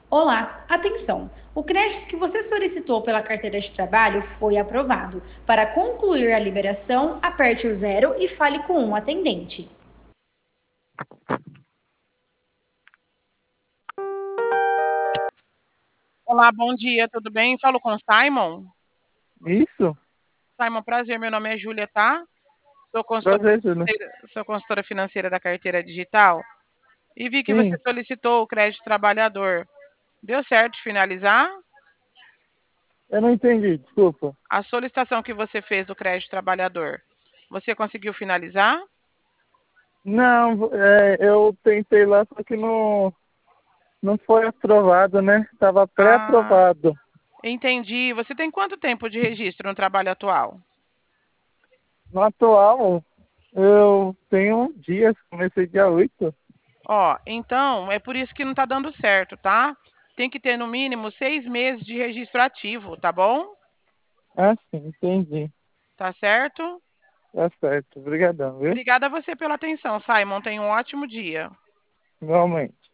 Olá, atenção! O crédito que você solicitou pela carteira de trabalho foi aprovado. Para concluir a liberação, aperte o zero e fale com um atendente. Olá, bom dia, tudo bem? Falo com o Simon. Isso? Simon, prazer, meu nome é Júlia, tá? Prazer, Júlio. Sou consultora financeira da carteira digital e vi que você Sim, solicitou o crédito trabalhador. Deu certo de finalizar? eu não entendi, desculpa. A solicitação que você fez do crédito trabalhador, você conseguiu finalizar? Não, eu tentei lá, só que não foi aprovado, né? Estava Ah, pré-aprovado. entendi. Você tem quanto tempo de registro no trabalho atual? No atual, eu tenho dias, comecei dia 8. Ó, então é por isso que não está dando certo, tá? Tem que ter no mínimo 6 meses de registro ativo, tá bom? Ah, sim, entendi. Tá certo? Tá certo. Obrigadão, viu? Obrigada a você pela atenção, Simon. Tenha um ótimo dia. Igualmente.